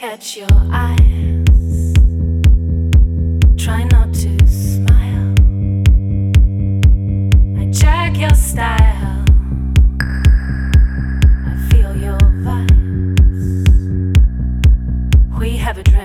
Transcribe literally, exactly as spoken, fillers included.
catch your eyes. Try not to smile. I check your style. I feel your vibes. We have a dress.